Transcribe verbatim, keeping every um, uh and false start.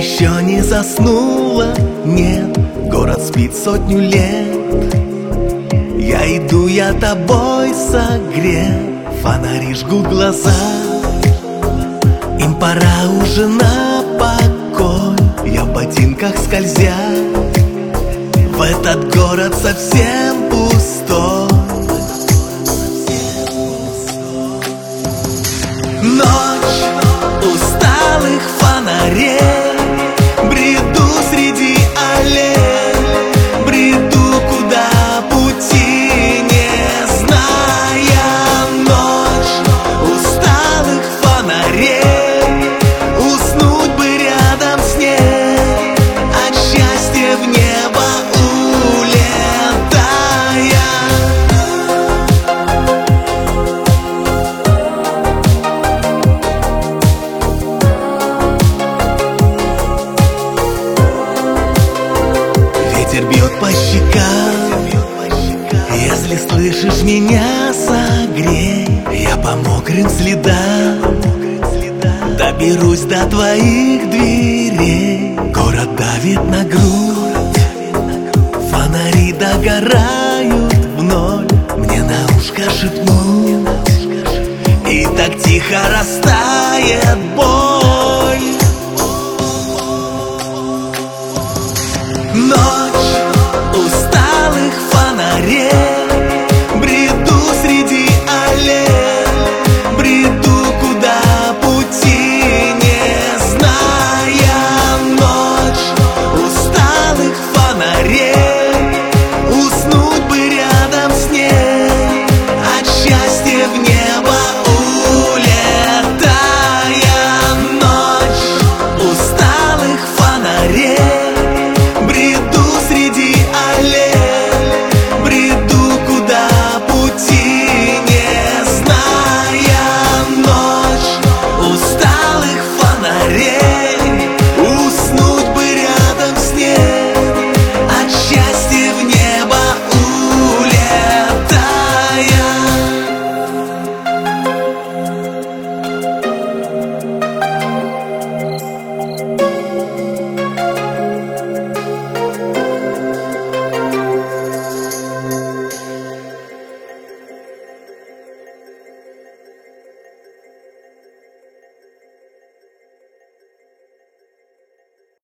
еще не заснула, нет, город спит сотню лет. Я иду, я тобой согрет, фонари жгут глаза. Им пора уже на покой, я в ботинках скользя в этот город совсем пустой. Ночь усталых фонарей, бреду среди аллей, бреду куда пути не зная. Ночь усталых фонарей, уснуть бы рядом с ней, от счастья в небо улетая. Ветер бьет по щекам, если слышишь меня, согрей. Я по мокрым следам доберусь до твоих дверей. Город давит на грудь, фонари догорают вновь. Мне на ушко шепнуть, и так тихо растает боль.